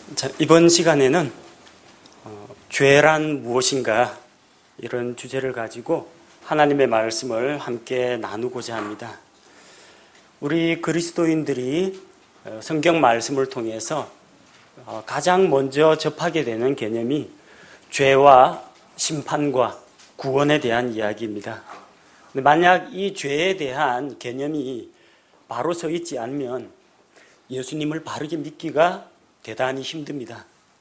자, 이번 시간에는 죄란 무엇인가 이런 주제를 가지고 하나님의 말씀을 함께 나누고자 합니다. 우리 그리스도인들이 성경 말씀을 통해서 가장 먼저 접하게 되는 개념이 죄와 심판과 구원에 대한 이야기입니다. 만약 이 죄에 대한 개념이 바로 서 있지 않으면 예수님을 바르게 믿기가 대단히 힘듭니다.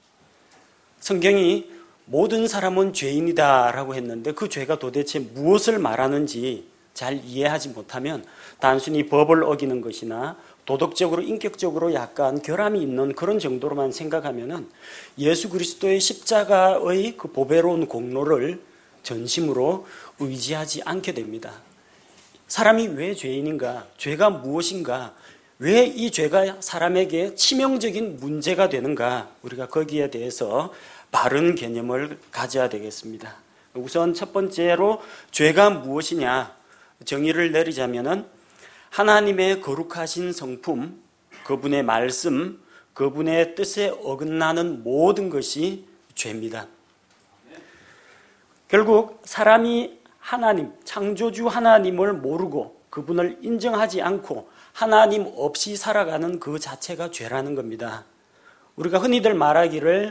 성경이 모든 사람은 죄인이다 라고 했는데 그 죄가 도대체 무엇을 말하는지 잘 이해하지 못하면 단순히 법을 어기는 것이나 도덕적으로 인격적으로 약간 결함이 있는 그런 정도로만 생각하면 예수 그리스도의 십자가의 그 보배로운 공로를 전심으로 의지하지 않게 됩니다. 사람이 왜 죄인인가? 죄가 무엇인가? 왜 이 죄가 사람에게 치명적인 문제가 되는가? 우리가 거기에 대해서 바른 개념을 가져야 되겠습니다. 우선 첫 번째로 죄가 무엇이냐? 정의를 내리자면은 하나님의 거룩하신 성품, 그분의 말씀, 그분의 뜻에 어긋나는 모든 것이 죄입니다. 결국 사람이 하나님, 창조주 하나님을 모르고 그분을 인정하지 않고 하나님 없이 살아가는 그 자체가 죄라는 겁니다. 우리가 흔히들 말하기를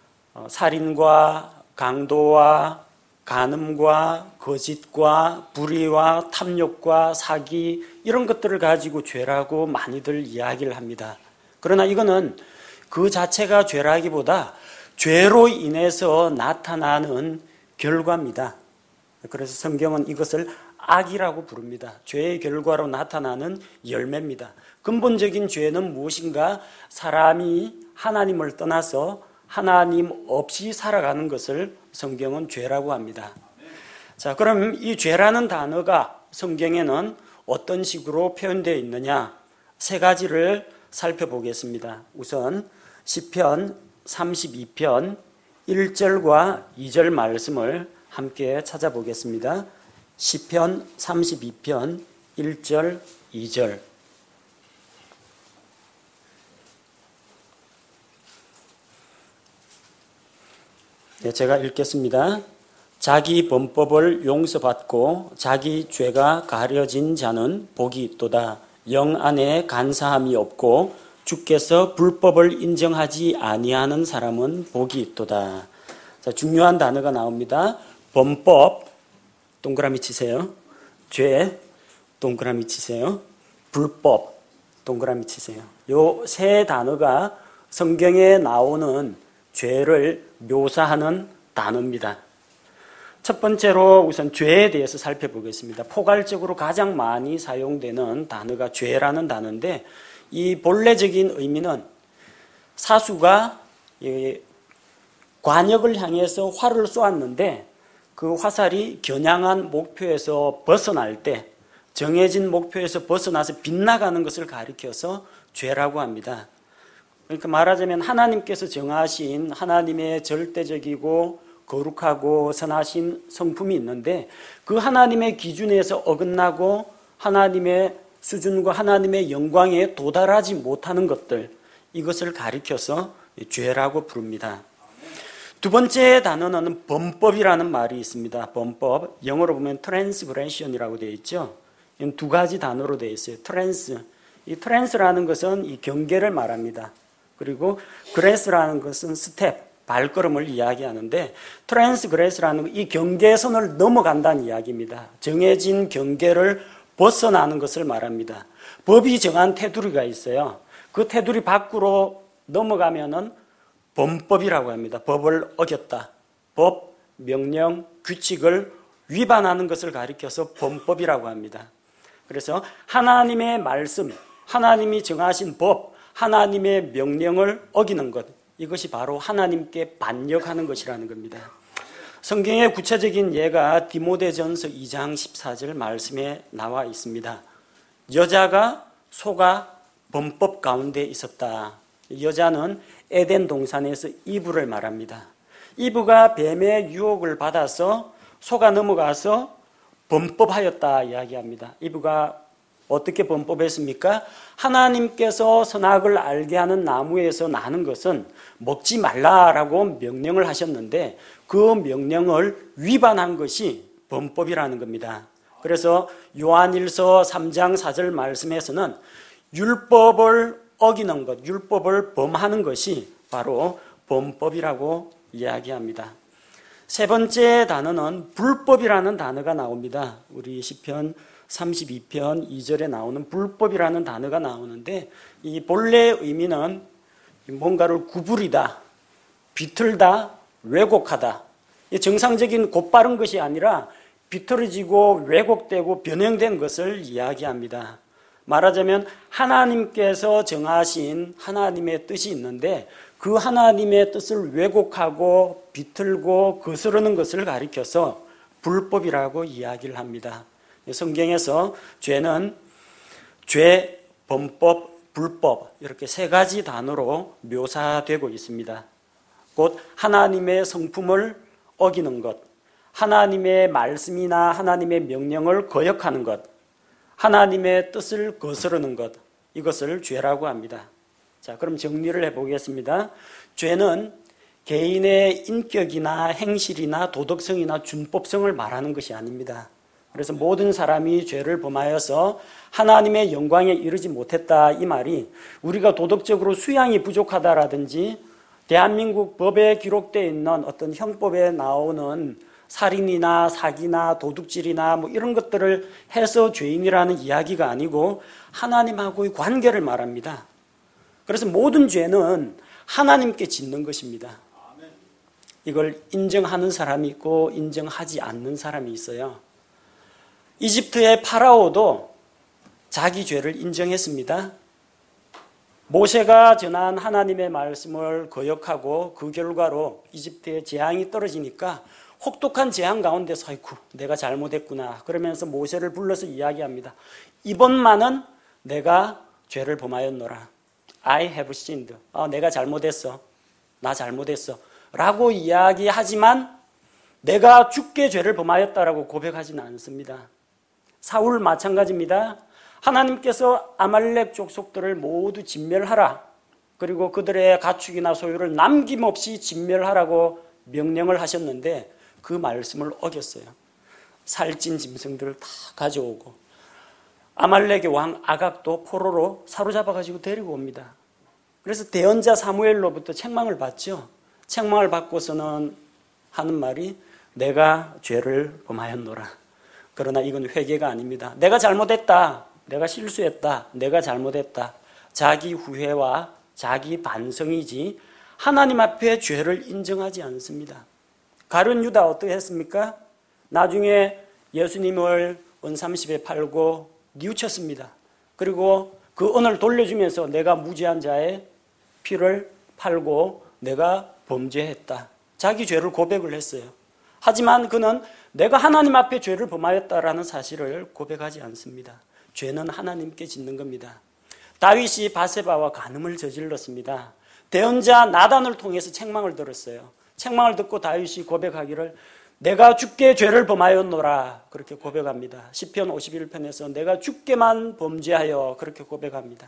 살인과 강도와 간음과 거짓과 불의와 탐욕과 사기 이런 것들을 가지고 죄라고 많이들 이야기를 합니다. 그러나 이거는 그 자체가 죄라기보다 죄로 인해서 나타나는 결과입니다. 그래서 성경은 이것을 악이라고 부릅니다. 죄의 결과로 나타나는 열매입니다. 근본적인 죄는 무엇인가? 사람이 하나님을 떠나서 하나님 없이 살아가는 것을 성경은 죄라고 합니다. 자, 그럼 이 죄라는 단어가 성경에는 어떤 식으로 표현되어 있느냐? 세 가지를 살펴보겠습니다. 우선 시편 32편 1절과 2절 말씀을 함께 찾아보겠습니다. 시편 32편 1절 2절. 네, 제가 읽겠습니다. 자기 범법을 용서받고 자기 죄가 가려진 자는 복이 있도다. 영 안에 간사함이 없고 주께서 불법을 인정하지 아니하는 사람은 복이 있도다. 자, 중요한 단어가 나옵니다. 범법, 동그라미 치세요. 죄, 동그라미 치세요. 불법, 동그라미 치세요. 요 세 단어가 성경에 나오는 죄를 묘사하는 단어입니다. 첫 번째로 우선 죄에 대해서 살펴보겠습니다. 포괄적으로 가장 많이 사용되는 단어가 죄라는 단어인데 이 본래적인 의미는 사수가 관역을 향해서 활을 쏘았는데 그 화살이 겨냥한 목표에서 벗어날 때 정해진 목표에서 벗어나서 빗나가는 것을 가리켜서 죄라고 합니다. 그러니까 말하자면 하나님께서 정하신 하나님의 절대적이고 거룩하고 선하신 성품이 있는데 그 하나님의 기준에서 어긋나고 하나님의 수준과 하나님의 영광에 도달하지 못하는 것들, 이것을 가리켜서 죄라고 부릅니다. 두 번째 단어는 범법이라는 말이 있습니다. 범법, 영어로 보면 transgression이라고 되어 있죠. 이건 두 가지 단어로 되어 있어요. 이 trans라는 것은 이 경계를 말합니다. 그리고 grace라는 것은 스텝, 발걸음을 이야기하는데 transgress라는 이 경계선을 넘어간다는 이야기입니다. 정해진 경계를 벗어나는 것을 말합니다. 법이 정한 테두리가 있어요. 그 테두리 밖으로 넘어가면은 범법이라고 합니다. 법을 어겼다. 법, 명령, 규칙을 위반하는 것을 가리켜서 범법이라고 합니다. 그래서 하나님의 말씀, 하나님이 정하신 법, 하나님의 명령을 어기는 것, 이것이 바로 하나님께 반역하는 것이라는 겁니다. 성경의 구체적인 예가 디모데전서 2장 14절 말씀에 나와 있습니다. 여자가 속아 범법 가운데 있었다. 여자는 에덴 동산에서 이브를 말합니다. 이브가 뱀의 유혹을 받아서 속아 넘어가서 범법하였다 이야기합니다. 이브가 어떻게 범법했습니까? 하나님께서 선악을 알게 하는 나무에서 나는 것은 먹지 말라라고 명령을 하셨는데 그 명령을 위반한 것이 범법이라는 겁니다. 그래서 요한일서 3장 4절 말씀에서는 율법을 어기는 것, 율법을 범하는 것이 바로 범법이라고 이야기합니다. 세 번째 단어는 불법이라는 단어가 나옵니다. 우리 시편 32편 2절에 나오는 불법이라는 단어가 나오는데 이 본래 의미는 뭔가를 구부리다, 비틀다, 왜곡하다. 정상적인 곧바른 것이 아니라 비틀어지고 왜곡되고 변형된 것을 이야기합니다. 말하자면 하나님께서 정하신 하나님의 뜻이 있는데 그 하나님의 뜻을 왜곡하고 비틀고 거스르는 것을 가리켜서 불법이라고 이야기를 합니다. 성경에서 죄는 죄, 범법, 불법 이렇게 세 가지 단어로 묘사되고 있습니다. 곧 하나님의 성품을 어기는 것, 하나님의 말씀이나 하나님의 명령을 거역하는 것, 하나님의 뜻을 거스르는 것, 이것을 죄라고 합니다. 자, 그럼 정리를 해보겠습니다. 죄는 개인의 인격이나 행실이나 도덕성이나 준법성을 말하는 것이 아닙니다. 그래서 모든 사람이 죄를 범하여서 하나님의 영광에 이르지 못했다 이 말이 우리가 도덕적으로 수양이 부족하다라든지 대한민국 법에 기록되어 있는 어떤 형법에 나오는 살인이나 사기나 도둑질이나 뭐 이런 것들을 해서 죄인이라는 이야기가 아니고 하나님하고의 관계를 말합니다. 그래서 모든 죄는 하나님께 짓는 것입니다. 이걸 인정하는 사람이 있고 인정하지 않는 사람이 있어요. 이집트의 파라오도 자기 죄를 인정했습니다. 모세가 전한 하나님의 말씀을 거역하고 그 결과로 이집트의 재앙이 떨어지니까 혹독한 재앙 가운데서 아이고 내가 잘못했구나 그러면서 모세를 불러서 이야기합니다. 이번만은 내가 죄를 범하였노라. I have sinned. 내가 잘못했어. 나 잘못했어. 라고 이야기하지만 내가 죽게 죄를 범하였다라고 고백하지는 않습니다. 사울 마찬가지입니다. 하나님께서 아말렉 족속들을 모두 진멸하라. 그리고 그들의 가축이나 소유를 남김없이 진멸하라고 명령을 하셨는데 그 말씀을 어겼어요. 살찐 짐승들을 다 가져오고 아말렉의 왕 아각도 포로로 사로잡아가지고 데리고 옵니다. 그래서 대언자 사무엘로부터 책망을 받죠. 책망을 받고서는 하는 말이 내가 죄를 범하였노라. 그러나 이건 회개가 아닙니다. 내가 잘못했다. 내가 실수했다. 내가 잘못했다. 자기 후회와 자기 반성이지 하나님 앞에 죄를 인정하지 않습니다. 가룟 유다 어떻게 했습니까? 나중에 예수님을 은 30에 팔고 뉘우쳤습니다. 그리고 그 은을 돌려주면서 내가 무죄한 자의 피를 팔고 내가 범죄했다. 자기 죄를 고백을 했어요. 하지만 그는 내가 하나님 앞에 죄를 범하였다라는 사실을 고백하지 않습니다. 죄는 하나님께 짓는 겁니다. 다윗이 바세바와 간음을 저질렀습니다. 대언자 나단을 통해서 책망을 들었어요. 책망을 듣고 다윗이 고백하기를 내가 주께 죄를 범하였노라 그렇게 고백합니다. 시편 51편에서 내가 주께만 범죄하여 그렇게 고백합니다.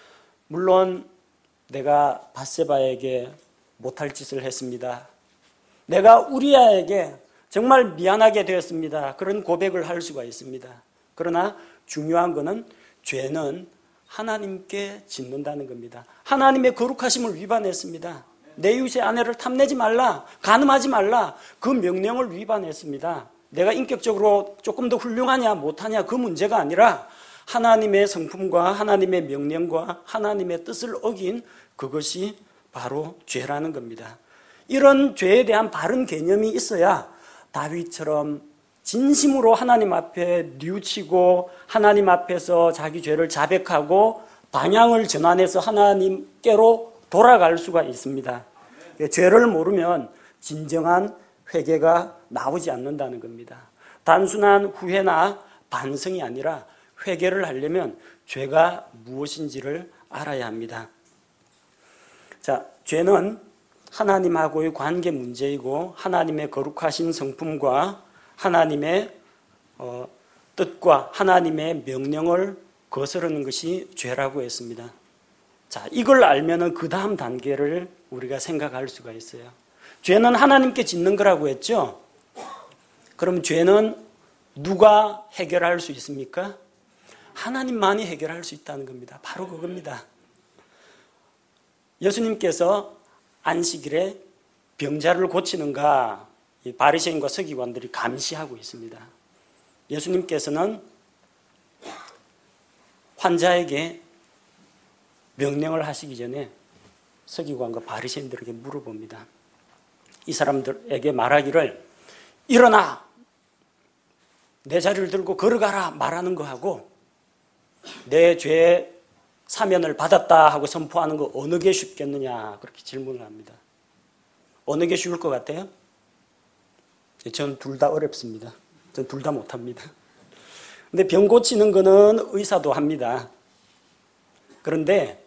물론 내가 바세바에게 못할 짓을 했습니다. 내가 우리아에게 정말 미안하게 되었습니다. 그런 고백을 할 수가 있습니다. 그러나 중요한 것은 죄는 하나님께 짓는다는 겁니다. 하나님의 거룩하심을 위반했습니다. 내 이웃의 아내를 탐내지 말라, 간음하지 말라 그 명령을 위반했습니다. 내가 인격적으로 조금 더 훌륭하냐 못하냐 그 문제가 아니라 하나님의 성품과 하나님의 명령과 하나님의 뜻을 어긴 그것이 바로 죄라는 겁니다. 이런 죄에 대한 바른 개념이 있어야 다윗처럼 진심으로 하나님 앞에 뉘우치고 하나님 앞에서 자기 죄를 자백하고 방향을 전환해서 하나님께로 돌아갈 수가 있습니다. 죄를 모르면 진정한 회개가 나오지 않는다는 겁니다. 단순한 후회나 반성이 아니라 회개를 하려면 죄가 무엇인지를 알아야 합니다. 자, 죄는 하나님하고의 관계 문제이고 하나님의 거룩하신 성품과 하나님의 뜻과 하나님의 명령을 거스르는 것이 죄라고 했습니다. 자, 이걸 알면은 그 다음 단계를 우리가 생각할 수가 있어요. 죄는 하나님께 짓는 거라고 했죠? 그럼 죄는 누가 해결할 수 있습니까? 하나님만이 해결할 수 있다는 겁니다. 바로 그겁니다. 예수님께서 안식일에 병자를 고치는가 이 바리새인과 서기관들이 감시하고 있습니다. 예수님께서는 환자에게 명령을 하시기 전에 서기관과 바리새인들에게 물어봅니다. 이 사람들에게 말하기를 일어나 내 자리를 들고 걸어가라 말하는 거하고 내 죄 사면을 받았다 하고 선포하는 거 어느 게 쉽겠느냐 그렇게 질문을 합니다. 어느 게 쉬울 것 같아요? 저는 둘 다 어렵습니다. 저는 둘 다 못합니다. 근데 병 고치는 거는 의사도 합니다. 그런데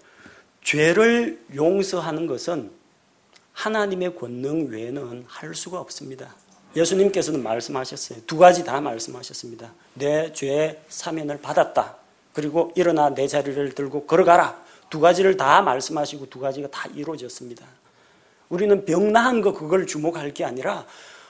죄를 용서하는 것은 하나님의 권능 외에는 할 수가 없습니다. 예수님께서는 말씀하셨어요. 두 가지 다 말씀하셨습니다. 내 죄 사면을 받았다. 그리고 일어나 내 자리를 들고 걸어가라. 두 가지를 다 말씀하시고 두 가지가 다 이루어졌습니다. 우리는 병 나은 거 그걸 주목할 게 아니라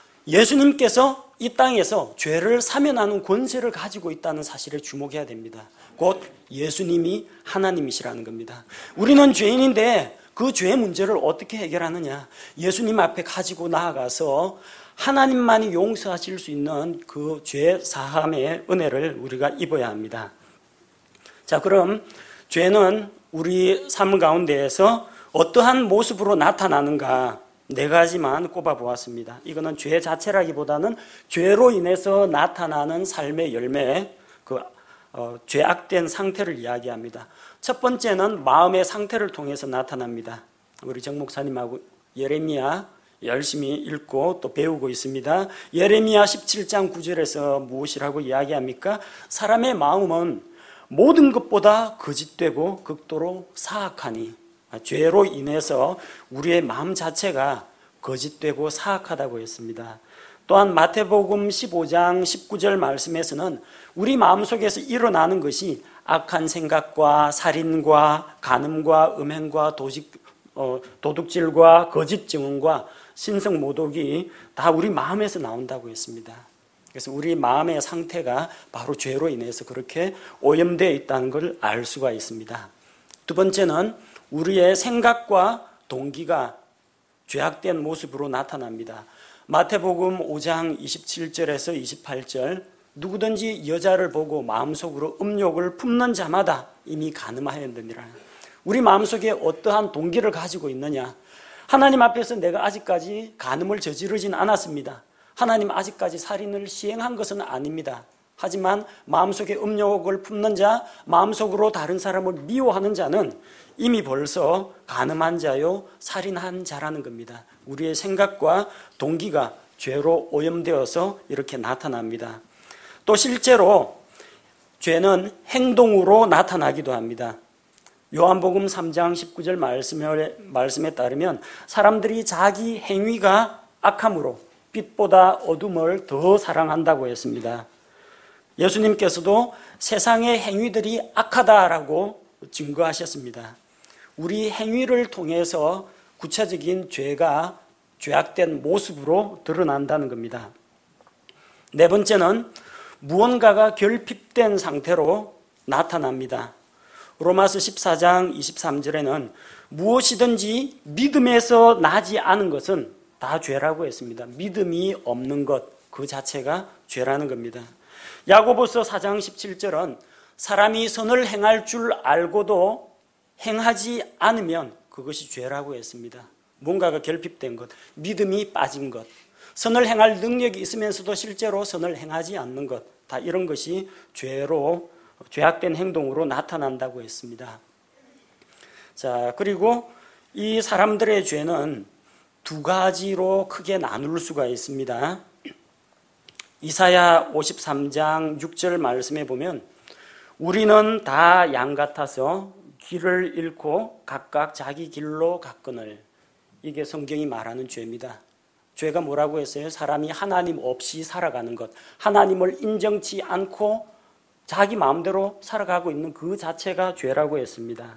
예수님께서 이 땅에서 죄를 사면하는 권세를 가지고 있다는 사실에 주목해야 됩니다. 곧 예수님이 하나님이시라는 겁니다. 우리는 죄인인데 그 죄의 문제를 어떻게 해결하느냐? 예수님 앞에 가지고 나아가서 하나님만이 용서하실 수 있는 그 죄 사함의 은혜를 우리가 입어야 합니다. 자, 그럼 죄는 우리 삶 가운데에서 어떠한 모습으로 나타나는가? 네 가지만 꼽아보았습니다. 이거는 죄 자체라기보다는 죄로 인해서 나타나는 삶의 열매, 죄악된 상태를 이야기합니다. 첫 번째는 마음의 상태를 통해서 나타납니다. 우리 정 목사님하고 예레미야 열심히 읽고 또 배우고 있습니다. 예레미야 17장 9절에서 무엇이라고 이야기합니까? 사람의 마음은 모든 것보다 거짓되고 극도로 사악하니, 죄로 인해서 우리의 마음 자체가 거짓되고 사악하다고 했습니다. 또한 마태복음 15장 19절 말씀에서는 우리 마음속에서 일어나는 것이 악한 생각과 살인과 간음과 음행과 도둑질과 거짓 증언과 신성 모독이 다 우리 마음에서 나온다고 했습니다. 그래서 우리 마음의 상태가 바로 죄로 인해서 그렇게 오염되어 있다는 걸 알 수가 있습니다. 두 번째는 우리의 생각과 동기가 죄악된 모습으로 나타납니다. 마태복음 5장 27절에서 28절 누구든지 여자를 보고 마음속으로 음욕을 품는 자마다 이미 간음하였느니라. 우리 마음속에 어떠한 동기를 가지고 있느냐? 하나님 앞에서 내가 아직까지 간음을 저지르진 않았습니다. 하나님 아직까지 살인을 시행한 것은 아닙니다. 하지만 마음속에 음욕을 품는 자, 마음속으로 다른 사람을 미워하는 자는 이미 벌써 간음한 자요, 살인한 자라는 겁니다. 우리의 생각과 동기가 죄로 오염되어서 이렇게 나타납니다. 또 실제로 죄는 행동으로 나타나기도 합니다. 요한복음 3장 19절 말씀에 따르면 사람들이 자기 행위가 악함으로 빛보다 어둠을 더 사랑한다고 했습니다. 예수님께서도 세상의 행위들이 악하다라고 증거하셨습니다. 우리 행위를 통해서 구체적인 죄가 죄악된 모습으로 드러난다는 겁니다. 네 번째는 무언가가 결핍된 상태로 나타납니다. 로마서 14장 23절에는 무엇이든지 믿음에서 나지 않은 것은 다 죄라고 했습니다. 믿음이 없는 것, 그 자체가 죄라는 겁니다. 야고보서 4장 17절은 사람이 선을 행할 줄 알고도 행하지 않으면 그것이 죄라고 했습니다. 뭔가가 결핍된 것, 믿음이 빠진 것, 선을 행할 능력이 있으면서도 실제로 선을 행하지 않는 것, 다 이런 것이 죄악된 행동으로 나타난다고 했습니다. 자, 그리고 이 사람들의 죄는 두 가지로 크게 나눌 수가 있습니다. 이사야 53장 6절 말씀에 보면 우리는 다 양 같아서 길을 잃고 각각 자기 길로 갔거늘. 이게 성경이 말하는 죄입니다. 죄가 뭐라고 했어요? 사람이 하나님 없이 살아가는 것, 하나님을 인정치 않고 자기 마음대로 살아가고 있는 그 자체가 죄라고 했습니다.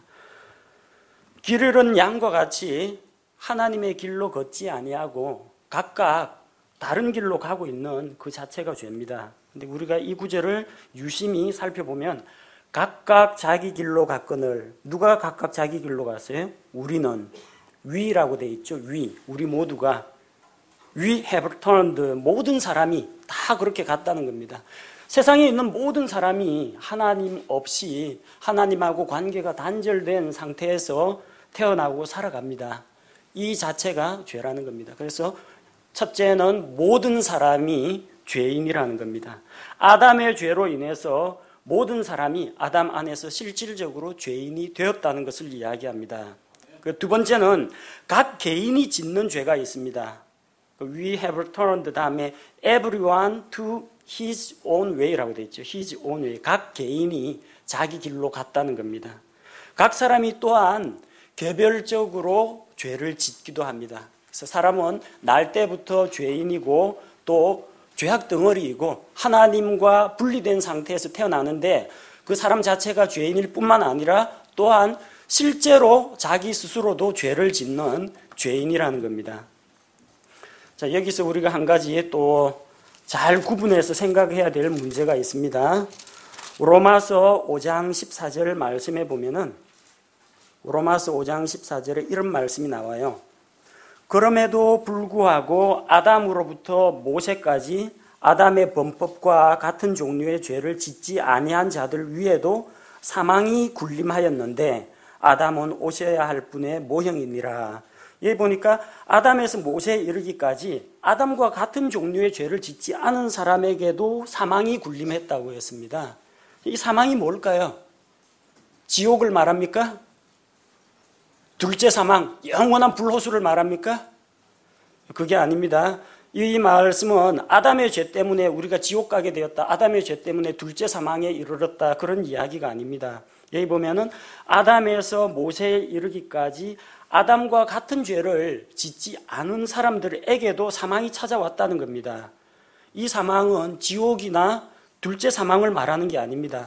길 잃은 양과 같이 하나님의 길로 걷지 아니하고 각각 다른 길로 가고 있는 그 자체가 죄입니다. 근데 우리가 이 구절을 유심히 살펴보면 각각 자기 길로 갔거늘, 누가 각각 자기 길로 갔어요? 우리는, 위라고 돼 있죠. 우리 모두가 we have turned, 모든 사람이 다 그렇게 갔다는 겁니다. 세상에 있는 모든 사람이 하나님 없이 하나님하고 관계가 단절된 상태에서 태어나고 살아갑니다. 이 자체가 죄라는 겁니다. 그래서 첫째는 모든 사람이 죄인이라는 겁니다. 아담의 죄로 인해서 모든 사람이 아담 안에서 실질적으로 죄인이 되었다는 것을 이야기합니다. 두 번째는 각 개인이 짓는 죄가 있습니다. We have turned 다음에 everyone to his own way라고 되어 있죠. his own way. 각 개인이 자기 길로 갔다는 겁니다. 각 사람이 또한 개별적으로 죄를 짓기도 합니다. 그래서 사람은 날 때부터 죄인이고 또 죄악 덩어리이고 하나님과 분리된 상태에서 태어나는데 그 사람 자체가 죄인일 뿐만 아니라 또한 실제로 자기 스스로도 죄를 짓는 죄인이라는 겁니다. 자, 여기서 우리가 한 가지 또 잘 구분해서 생각해야 될 문제가 있습니다. 로마서 5장 14절 말씀에 보면은 로마서 5장 14절에 이런 말씀이 나와요. 그럼에도 불구하고 아담으로부터 모세까지 아담의 범법과 같은 종류의 죄를 짓지 아니한 자들 위에도 사망이 군림하였는데 아담은 오셔야 할 분의 모형이니라. 여기 보니까 아담에서 모세에 이르기까지 아담과 같은 종류의 죄를 짓지 않은 사람에게도 사망이 군림했다고 했습니다. 이 사망이 뭘까요? 지옥을 말합니까? 둘째 사망, 영원한 불호수를 말합니까? 그게 아닙니다. 이 말씀은 아담의 죄 때문에 우리가 지옥 가게 되었다, 아담의 죄 때문에 둘째 사망에 이르렀다, 그런 이야기가 아닙니다. 여기 보면은 아담에서 모세에 이르기까지 아담과 같은 죄를 짓지 않은 사람들에게도 사망이 찾아왔다는 겁니다. 이 사망은 지옥이나 둘째 사망을 말하는 게 아닙니다.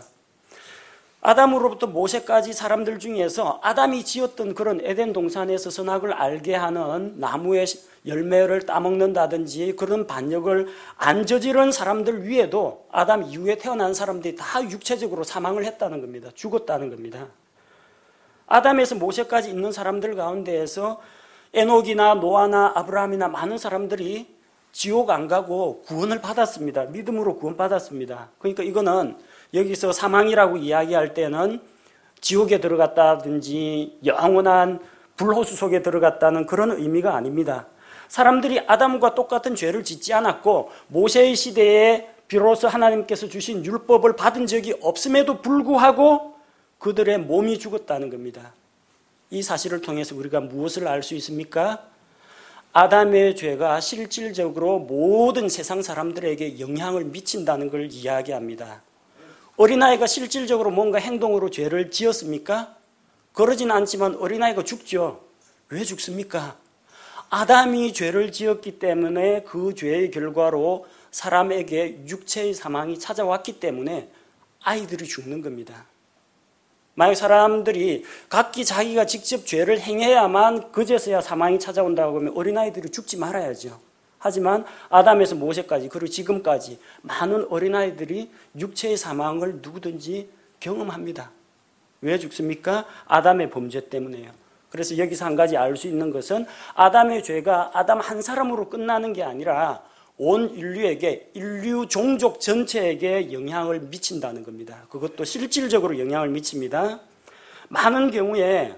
아담으로부터 모세까지 사람들 중에서 아담이 지었던 그런 에덴 동산에서 선악을 알게 하는 나무의 열매를 따먹는다든지 그런 반역을 안 저지른 사람들 위에도 아담 이후에 태어난 사람들이 다 육체적으로 사망을 했다는 겁니다. 죽었다는 겁니다. 아담에서 모세까지 있는 사람들 가운데에서 에녹이나 노아나 아브라함이나 많은 사람들이 지옥 안 가고 구원을 받았습니다. 믿음으로 구원받았습니다. 그러니까 이거는 여기서 사망이라고 이야기할 때는 지옥에 들어갔다든지 영원한 불호수 속에 들어갔다는 그런 의미가 아닙니다. 사람들이 아담과 똑같은 죄를 짓지 않았고 모세의 시대에 비로소 하나님께서 주신 율법을 받은 적이 없음에도 불구하고 그들의 몸이 죽었다는 겁니다. 이 사실을 통해서 우리가 무엇을 알 수 있습니까? 아담의 죄가 실질적으로 모든 세상 사람들에게 영향을 미친다는 걸 이야기합니다. 어린아이가 실질적으로 뭔가 행동으로 죄를 지었습니까? 그러진 않지만 어린아이가 죽죠. 왜 죽습니까? 아담이 죄를 지었기 때문에 그 죄의 결과로 사람에게 육체의 사망이 찾아왔기 때문에 아이들이 죽는 겁니다. 만약 사람들이 각기 자기가 직접 죄를 행해야만 그제서야 사망이 찾아온다고 하면 어린아이들이 죽지 말아야죠. 하지만 아담에서 모세까지 그리고 지금까지 많은 어린아이들이 육체의 사망을 누구든지 경험합니다. 왜 죽습니까? 아담의 범죄 때문에요. 그래서 여기서 한 가지 알 수 있는 것은 아담의 죄가 아담 한 사람으로 끝나는 게 아니라 온 인류에게, 인류 종족 전체에게 영향을 미친다는 겁니다. 그것도 실질적으로 영향을 미칩니다. 많은 경우에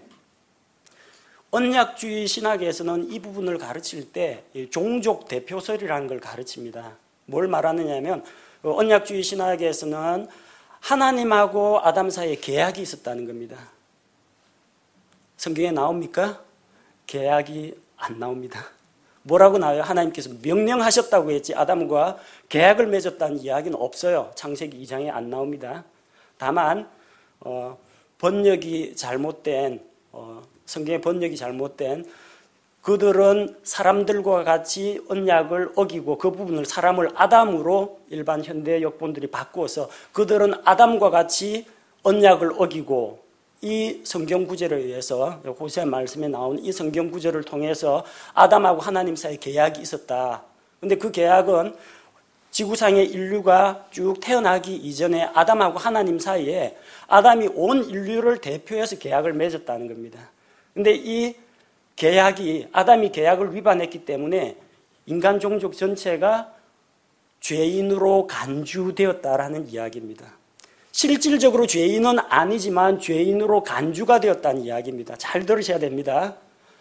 언약주의 신학에서는 이 부분을 가르칠 때 종족 대표설이라는 걸 가르칩니다. 뭘 말하느냐면 언약주의 신학에서는 하나님하고 아담 사이에 계약이 있었다는 겁니다. 성경에 나옵니까? 계약이 안 나옵니다. 뭐라고 나와요? 하나님께서 명령하셨다고 했지 아담과 계약을 맺었다는 이야기는 없어요. 창세기 2장에 안 나옵니다. 다만 번역이 잘못된 성경의 번역이 잘못된 그들은 사람들과 같이 언약을 어기고 그 부분을 사람을 아담으로 일반 현대 역본들이 바꾸어서 그들은 아담과 같이 언약을 어기고 이 성경 구절에 의해서 호세아 말씀에 나온 이 성경 구절을 통해서 아담하고 하나님 사이에 계약이 있었다. 그런데 그 계약은 지구상의 인류가 쭉 태어나기 이전에 아담하고 하나님 사이에 아담이 온 인류를 대표해서 계약을 맺었다는 겁니다. 그런데 이 계약이 아담이 계약을 위반했기 때문에 인간 종족 전체가 죄인으로 간주되었다라는 이야기입니다. 실질적으로 죄인은 아니지만 죄인으로 간주가 되었다는 이야기입니다. 잘 들으셔야 됩니다.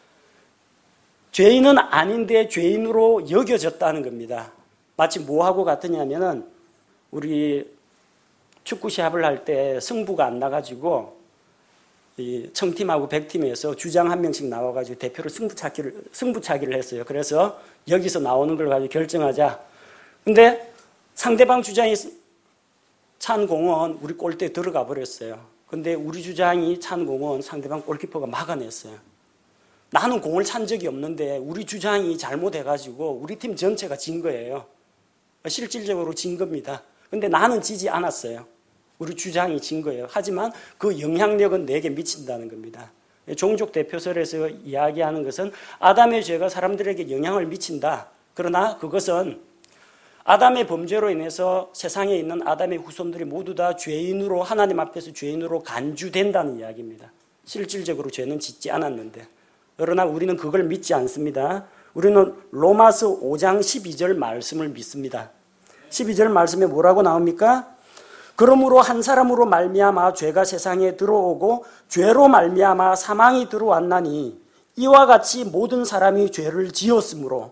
죄인은 아닌데 죄인으로 여겨졌다는 겁니다. 마치 뭐하고 같으냐면은 우리 축구 시합을 할 때 승부가 안 나가지고 이 청팀하고 백팀에서 주장 한 명씩 나와가지고 대표로 승부차기를 했어요. 그래서 여기서 나오는 걸 가지고 결정하자. 근데 상대방 주장이 찬 공은 우리 골대에 들어가 버렸어요. 근데 우리 주장이 찬 공은 상대방 골키퍼가 막아냈어요. 나는 공을 찬 적이 없는데 우리 주장이 잘못해가지고 우리 팀 전체가 진 거예요. 실질적으로 진 겁니다. 근데 나는 지지 않았어요. 우리 주장이 진 거예요. 하지만 그 영향력은 내게 미친다는 겁니다. 종족 대표설에서 이야기하는 것은 아담의 죄가 사람들에게 영향을 미친다. 그러나 그것은 아담의 범죄로 인해서 세상에 있는 아담의 후손들이 모두 다 죄인으로 하나님 앞에서 죄인으로 간주된다는 이야기입니다. 실질적으로 죄는 짓지 않았는데. 그러나 우리는 그걸 믿지 않습니다. 우리는 로마서 5장 12절 말씀을 믿습니다. 12절 말씀에 뭐라고 나옵니까? 그러므로 한 사람으로 말미암아 죄가 세상에 들어오고 죄로 말미암아 사망이 들어왔나니 이와 같이 모든 사람이 죄를 지었으므로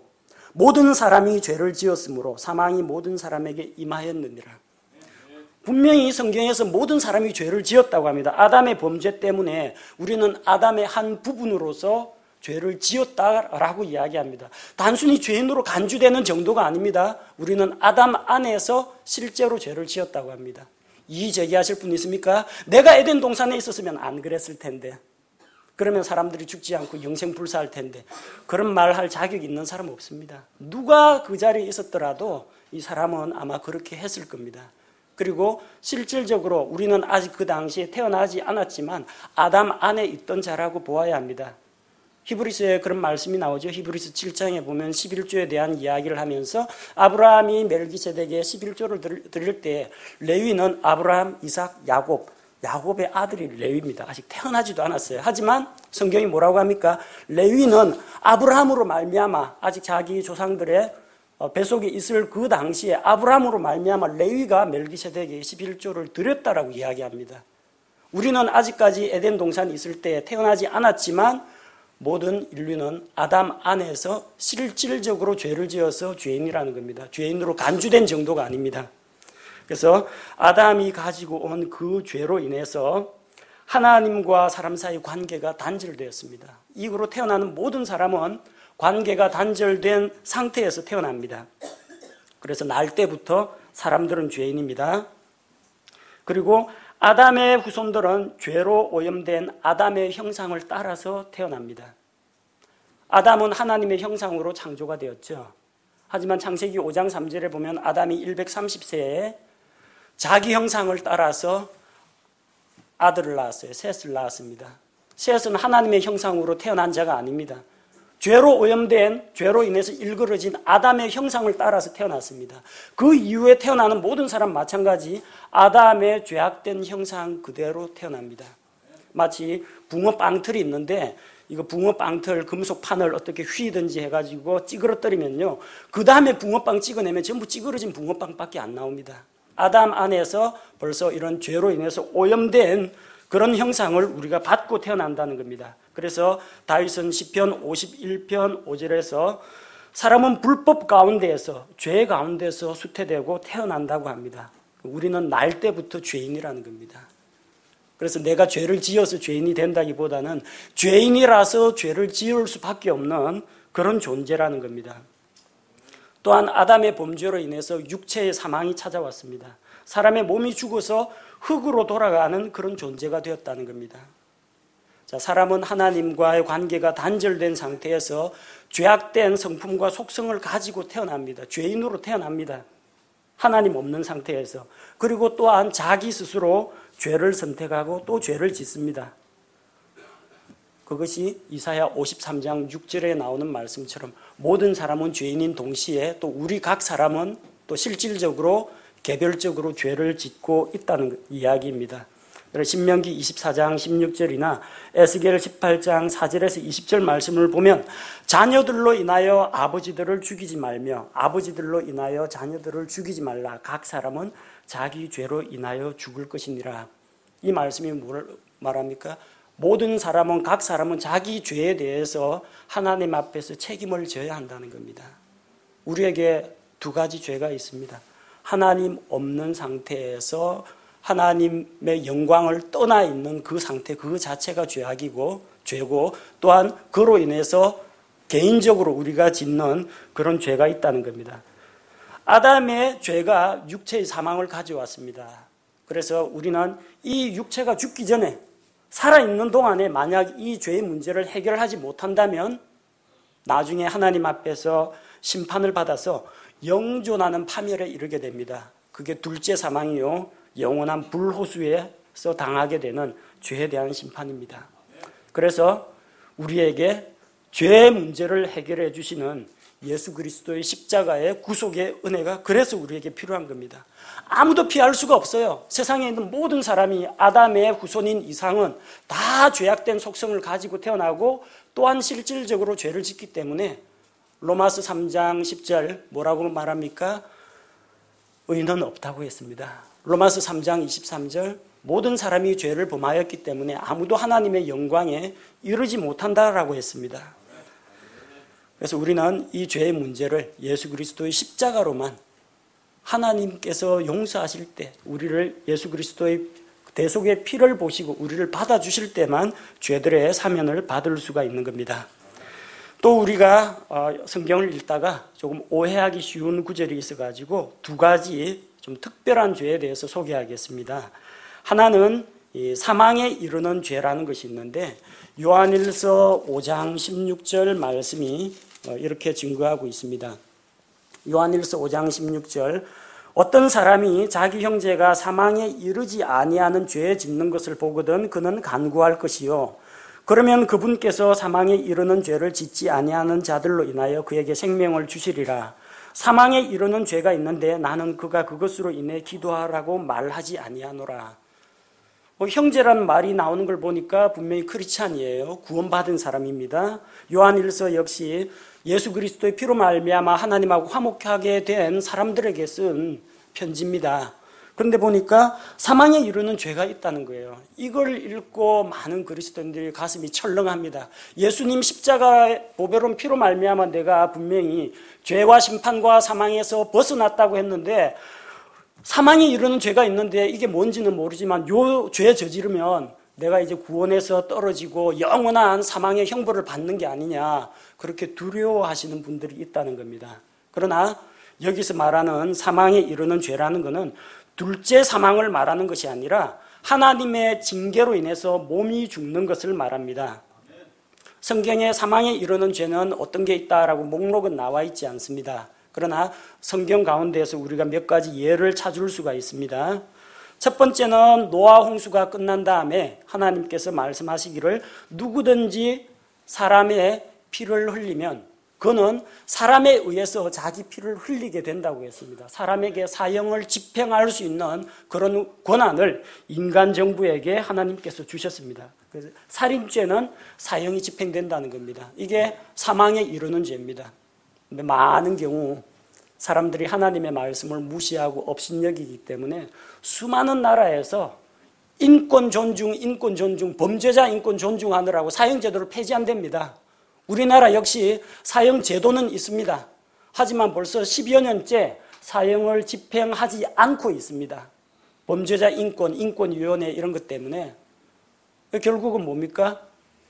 사망이 모든 사람에게 임하였느니라. 분명히 성경에서 모든 사람이 죄를 지었다고 합니다. 아담의 범죄 때문에 우리는 아담의 한 부분으로서 죄를 지었다라고 이야기합니다. 단순히 죄인으로 간주되는 정도가 아닙니다. 우리는 아담 안에서 실제로 죄를 지었다고 합니다. 이의 제기하실 분 있습니까? 내가 에덴 동산에 있었으면 안 그랬을 텐데, 그러면 사람들이 죽지 않고 영생 불사할 텐데, 그런 말 할 자격이 있는 사람 없습니다. 누가 그 자리에 있었더라도 이 사람은 아마 그렇게 했을 겁니다. 그리고 실질적으로 우리는 아직 그 당시에 태어나지 않았지만 아담 안에 있던 자라고 보아야 합니다. 히브리서에 그런 말씀이 나오죠. 히브리서 7장에 보면 11조에 대한 이야기를 하면서 아브라함이 멜기세덱에게 11조를 드릴 때 레위는 아브라함, 이삭, 야곱의 아들이 레위입니다. 아직 태어나지도 않았어요. 하지만 성경이 뭐라고 합니까? 레위는 아브라함으로 말미암아 아직 자기 조상들의 뱃속에 있을 그 당시에 아브라함으로 말미암아 레위가 멜기세덱에게 11조를 드렸다라고 이야기합니다. 우리는 아직까지 에덴 동산에 있을 때 태어나지 않았지만 모든 인류는 아담 안에서 실질적으로 죄를 지어서 죄인이라는 겁니다. 죄인으로 간주된 정도가 아닙니다. 그래서 아담이 가지고 온 그 죄로 인해서 하나님과 사람 사이 관계가 단절되었습니다. 이후로 태어나는 모든 사람은 관계가 단절된 상태에서 태어납니다. 그래서 날 때부터 사람들은 죄인입니다. 그리고 아담의 후손들은 죄로 오염된 아담의 형상을 따라서 태어납니다. 아담은 하나님의 형상으로 창조가 되었죠. 하지만 창세기 5장 3절에 보면 아담이 130세에 자기 형상을 따라서 아들을 낳았어요. 셋을 낳았습니다. 셋은 하나님의 형상으로 태어난 자가 아닙니다. 죄로 오염된, 죄로 인해서 일그러진 아담의 형상을 따라서 태어났습니다. 그 이후에 태어나는 모든 사람 마찬가지 아담의 죄악된 형상 그대로 태어납니다. 마치 붕어 빵틀이 있는데 이거 붕어 빵틀 금속 판을 어떻게 휘든지 해가지고 찌그러뜨리면요, 그 다음에 붕어빵 찍어내면 전부 찌그러진 붕어빵밖에 안 나옵니다. 아담 안에서 벌써 이런 죄로 인해서 오염된 그런 형상을 우리가 받고 태어난다는 겁니다. 그래서 다윗은 시편 51편 5절에서 사람은 불법 가운데에서, 죄 가운데서 수태되고 태어난다고 합니다. 우리는 날 때부터 죄인이라는 겁니다. 그래서 내가 죄를 지어서 죄인이 된다기보다는 죄인이라서 죄를 지을 수밖에 없는 그런 존재라는 겁니다. 또한 아담의 범죄로 인해서 육체의 사망이 찾아왔습니다. 사람의 몸이 죽어서 흙으로 돌아가는 그런 존재가 되었다는 겁니다. 자, 사람은 하나님과의 관계가 단절된 상태에서 죄악된 성품과 속성을 가지고 태어납니다. 죄인으로 태어납니다. 하나님 없는 상태에서. 그리고 또한 자기 스스로 죄를 선택하고 또 죄를 짓습니다. 그것이 이사야 53장 6절에 나오는 말씀처럼 모든 사람은 죄인인 동시에 또 우리 각 사람은 또 실질적으로 개별적으로 죄를 짓고 있다는 이야기입니다. 신명기 24장 16절이나 에스겔 18장 4절에서 20절 말씀을 보면 자녀들로 인하여 아버지들을 죽이지 말며 아버지들로 인하여 자녀들을 죽이지 말라. 각 사람은 자기 죄로 인하여 죽을 것이니라. 이 말씀이 뭘 말합니까? 모든 사람은 각 사람은 자기 죄에 대해서 하나님 앞에서 책임을 져야 한다는 겁니다. 우리에게 두 가지 죄가 있습니다. 하나님 없는 상태에서 하나님의 영광을 떠나 있는 그 상태 그 자체가 죄고 또한 그로 인해서 개인적으로 우리가 짓는 그런 죄가 있다는 겁니다. 아담의 죄가 육체의 사망을 가져왔습니다. 그래서 우리는 이 육체가 죽기 전에 살아있는 동안에 만약 이 죄의 문제를 해결하지 못한다면 나중에 하나님 앞에서 심판을 받아서 영존하는 파멸에 이르게 됩니다. 그게 둘째 사망이요 영원한 불호수에서 당하게 되는 죄에 대한 심판입니다. 그래서 우리에게 죄의 문제를 해결해 주시는 예수 그리스도의 십자가의 구속의 은혜가 그래서 우리에게 필요한 겁니다. 아무도 피할 수가 없어요. 세상에 있는 모든 사람이 아담의 후손인 이상은 다 죄악된 속성을 가지고 태어나고 또한 실질적으로 죄를 짓기 때문에 로마서 3장 10절 뭐라고 말합니까? 의인은 없다고 했습니다. 로마서 3장 23절 모든 사람이 죄를 범하였기 때문에 아무도 하나님의 영광에 이르지 못한다라고 했습니다. 그래서 우리는 이 죄의 문제를 예수 그리스도의 십자가로만 하나님께서 용서하실 때 우리를 예수 그리스도의 대속의 피를 보시고 우리를 받아주실 때만 죄들의 사면을 받을 수가 있는 겁니다. 또 우리가 성경을 읽다가 조금 오해하기 쉬운 구절이 있어가지고 두 가지 좀 특별한 죄에 대해서 소개하겠습니다. 하나는 사망에 이르는 죄라는 것이 있는데 요한일서 5장 16절 말씀이 이렇게 증거하고 있습니다. 요한일서 5장 16절 어떤 사람이 자기 형제가 사망에 이르지 아니하는 죄에 짓는 것을 보거든 그는 간구할 것이요 그러면 그분께서 사망에 이르는 죄를 짓지 아니하는 자들로 인하여 그에게 생명을 주시리라. 사망에 이르는 죄가 있는데 나는 그가 그것으로 인해 기도하라고 말하지 아니하노라. 형제란 말이 나오는 걸 보니까 분명히 크리스찬이에요. 구원받은 사람입니다. 요한일서 역시 예수 그리스도의 피로 말미암아 하나님하고 화목하게 된 사람들에게 쓴 편지입니다. 그런데 보니까 사망에 이르는 죄가 있다는 거예요. 이걸 읽고 많은 그리스도인들이 가슴이 철렁합니다. 예수님 십자가의 보배로운 피로 말미암아 내가 분명히 죄와 심판과 사망에서 벗어났다고 했는데 사망에 이르는 죄가 있는데 이게 뭔지는 모르지만 요 죄 저지르면 내가 이제 구원에서 떨어지고 영원한 사망의 형벌을 받는 게 아니냐 그렇게 두려워하시는 분들이 있다는 겁니다. 그러나 여기서 말하는 사망에 이르는 죄라는 것은 둘째 사망을 말하는 것이 아니라 하나님의 징계로 인해서 몸이 죽는 것을 말합니다. 성경에 사망에 이르는 죄는 어떤 게 있다라고 목록은 나와 있지 않습니다. 그러나 성경 가운데에서 우리가 몇 가지 예를 찾을 수가 있습니다. 첫 번째는 노아 홍수가 끝난 다음에 하나님께서 말씀하시기를 누구든지 사람의 피를 흘리면 그는 사람에 의해서 자기 피를 흘리게 된다고 했습니다. 사람에게 사형을 집행할 수 있는 그런 권한을 인간 정부에게 하나님께서 주셨습니다. 그래서 살인죄는 사형이 집행된다는 겁니다. 이게 사망에 이르는 죄입니다. 근데 많은 경우 사람들이 하나님의 말씀을 무시하고 업신여기기 때문에 수많은 나라에서 인권 존중, 범죄자 인권 존중하느라고 사형제도를 폐지한답니다. 우리나라 역시 사형 제도는 있습니다. 하지만 벌써 10여 년째 사형을 집행하지 않고 있습니다. 범죄자 인권위원회 이런 것 때문에 결국은 뭡니까?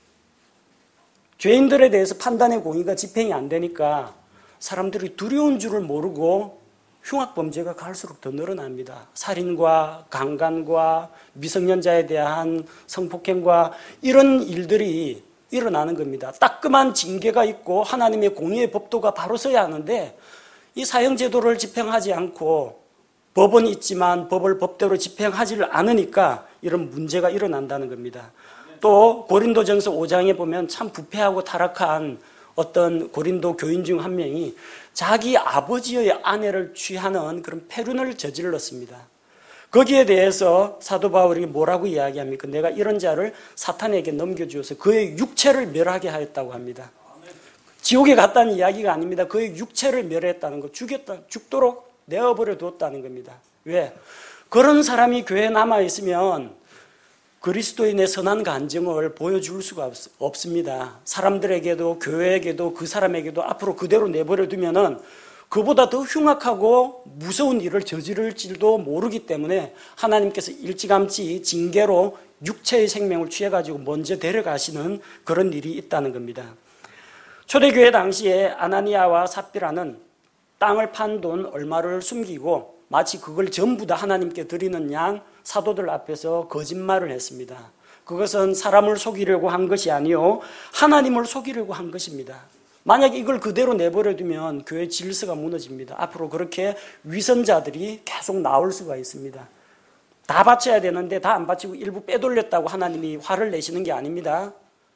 죄인들에 대해서 판단의 공의가 집행이 안 되니까 사람들이 두려운 줄을 모르고 흉악 범죄가 갈수록 더 늘어납니다. 살인과 강간과 미성년자에 대한 성폭행과 이런 일들이 일어나는 겁니다. 따끔한 징계가 있고 하나님의 공의의 법도가 바로 서야 하는데 이 사형제도를 집행하지 않고 법은 있지만 법을 법대로 집행하지 않으니까 이런 문제가 일어난다는 겁니다. 또 고린도전서 5장에 보면 참 부패하고 타락한 어떤 고린도 교인 중 한 명이 자기 아버지의 아내를 취하는 그런 패륜을 저질렀습니다. 거기에 대해서 사도 바울이 뭐라고 이야기합니까? 내가 이런 자를 사탄에게 넘겨주어서 그의 육체를 멸하게 하였다고 합니다. 지옥에 갔다는 이야기가 아닙니다. 그의 육체를 멸했다는 것, 죽도록 내어버려 두었다는 겁니다. 왜? 그런 사람이 교회에 남아있으면 그리스도인의 선한 간증을 보여줄 수가 없습니다. 사람들에게도 교회에게도 그 사람에게도 앞으로 그대로 내버려 두면은 그보다 더 흉악하고 무서운 일을 저지를지도 모르기 때문에 하나님께서 일찌감치 징계로 육체의 생명을 취해가지고 먼저 데려가시는 그런 일이 있다는 겁니다. 초대교회 당시에 아나니아와 삽비라는 땅을 판 돈 얼마를 숨기고 마치 그걸 전부 다 하나님께 드리는 양 사도들 앞에서 거짓말을 했습니다. 그것은 사람을 속이려고 한 것이 아니요 하나님을 속이려고 한 것입니다. 만약 이걸 그대로 내버려두면 교회 질서가 무너집니다. 앞으로 그렇게 위선자들이 계속 나올 수가 있습니다. 다 바쳐야 되는데 다 안 바치고 일부 빼돌렸다고 하나님이 화를 내시는 게 아닙니다.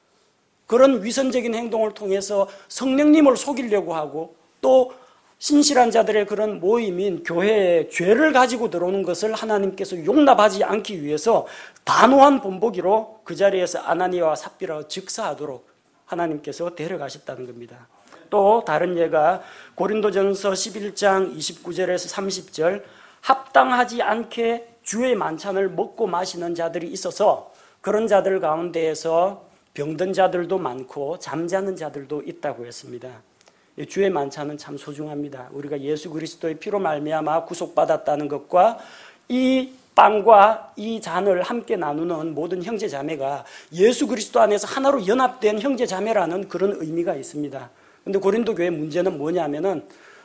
그런 위선적인 행동을 통해서 성령님을 속이려고 하고 또 신실한 자들의 그런 모임인 교회에 죄를 가지고 들어오는 것을 하나님께서 용납하지 않기 위해서 단호한 본보기로 그 자리에서 아나니아와 삽비라를 즉사하도록 하나님께서 데려가셨다는 겁니다. 또 다른 예가 고린도전서 11장 29절에서 30절 합당하지 않게 주의 만찬을 먹고 마시는 자들이 있어서 그런 자들 가운데에서 병든 자들도 많고 잠자는 자들도 있다고 했습니다. 주의 만찬은 참 소중합니다. 우리가 예수 그리스도의 피로 말미암아 구속받았다는 것과 이 빵과 이 잔을 함께 나누는 모든 형제 자매가 예수 그리스도 안에서 하나로 연합된 형제 자매라는 그런 의미가 있습니다. 근데 고린도 교회 문제는 뭐냐면은